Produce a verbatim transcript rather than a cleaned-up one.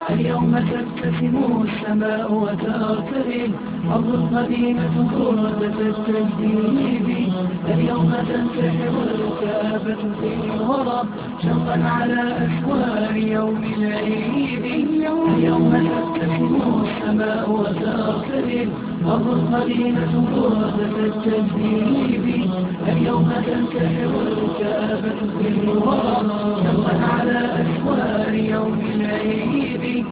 اليوم تبتسم السماء وترتهل أرض القديمة كرة التجديد. اليوم تنسحب الكآبة في الورى شوقا على أشوار يوم العيد. اليوم تبتسم السماء وترتهل أرض القديمة كرة التجديد. اليوم تنسحب الكآبة في الورى